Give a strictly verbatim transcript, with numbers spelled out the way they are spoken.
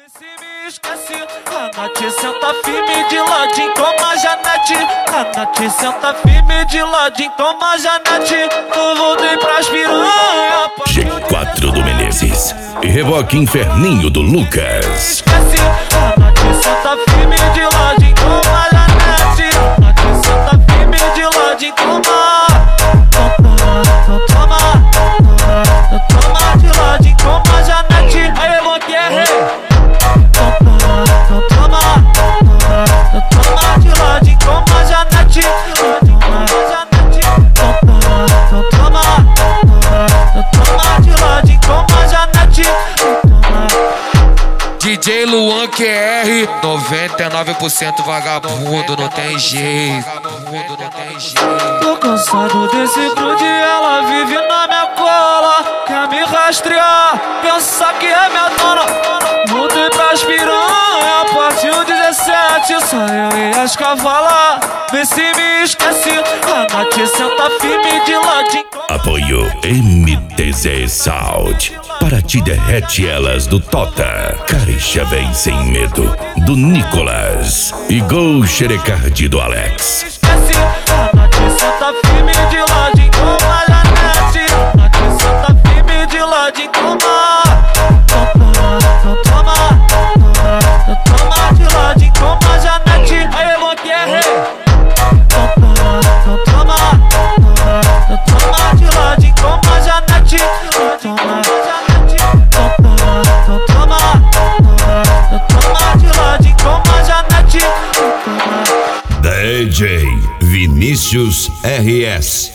Vê se me esquece. A Nath senta firme de ladinho, toma Janete. A Nath senta firme de ladinho, toma Janete. Eu voltei pras piranha. G quatro do Menezes e Revoque Inferninho do Lucas. Esquece. A Nath senta firme de ladinho, toma Janete. A Nath senta firme de ladinho, toma. Toma, toma, toma, toma de ladinho, toma Janete. Aí eu vou que é rei. Toma, toma, toma de ladinho, toma Janete. Toma, Janete. Toma, toma, toma de ladinho, toma Janete. D J Luan Q R, noventa e nove por cento vagabundo, não tem jeito. Tô cansado desse grude, ela vive na minha cola. Quer me rastrear, pensa que é minha dona. Voltei pras piranha, partiu dezessete. Só eu e as cavalas, vê se me esquece. A Nath senta firme de ladinho. Apoio M T Z Sound. Para ti derrete elas do Tota. Caricha vem sem medo do Nicolas. E Gol Xerecardi do Alex. Esquece, a Nath senta firme de ladinho, toma Janete. A Nath senta firme de ladinho, toma. Toma, toma, toma, toma de ladinho, toma Janete. Aí eu vou que é rei. Toma, toma, toma, toma de ladinho, toma Janete. Toma, Janete. Toma, toma, toma de ladinho, toma Janete. Toma. D J Vinícius R S.